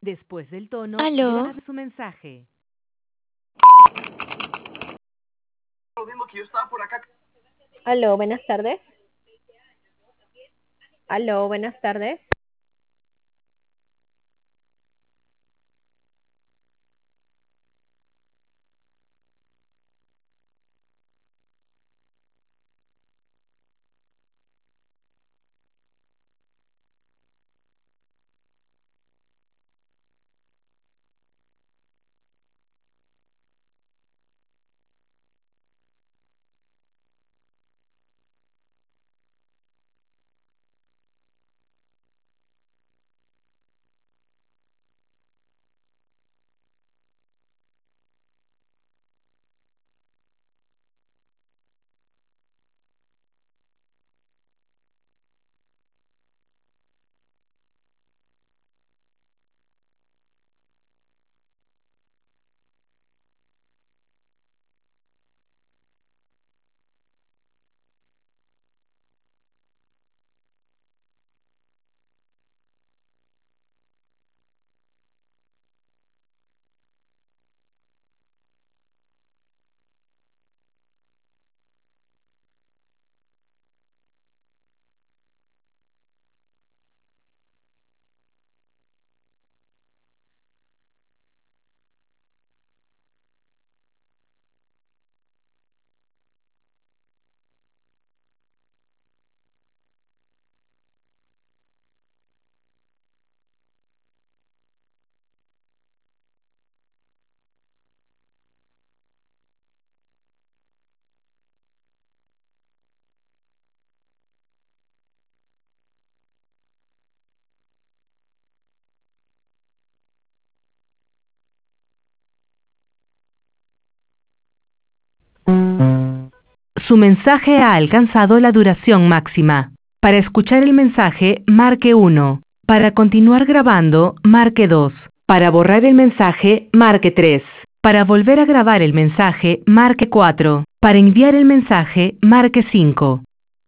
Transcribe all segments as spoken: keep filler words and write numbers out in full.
Después del tono, Aló. grave su mensaje. Aló, buenas tardes. Aló, buenas tardes. Su mensaje ha alcanzado la duración máxima. Para escuchar el mensaje, marque uno. Para continuar grabando, marque dos. Para borrar el mensaje, marque tres. Para volver a grabar el mensaje, marque cuatro. Para enviar el mensaje, marque cinco.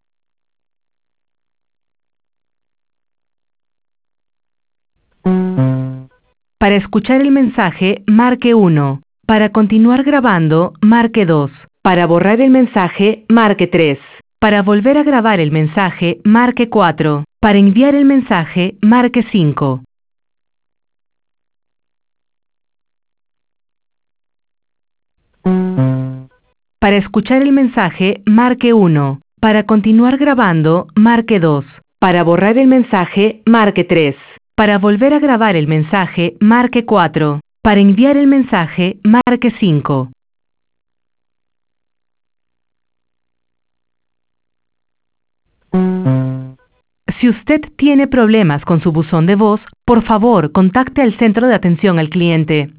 Para escuchar el mensaje, marque uno. Para continuar grabando, marque dos. Para borrar el mensaje, marque tres. Para volver a grabar el mensaje, marque cuatro. Para enviar el mensaje, marque cinco. Para escuchar el mensaje, marque uno. Para continuar grabando, marque dos. Para borrar el mensaje, marque tres. Para volver a grabar el mensaje, marque cuatro. Para enviar el mensaje, marque cinco. Si usted tiene problemas con su buzón de voz, por favor, contacte al centro de atención al cliente.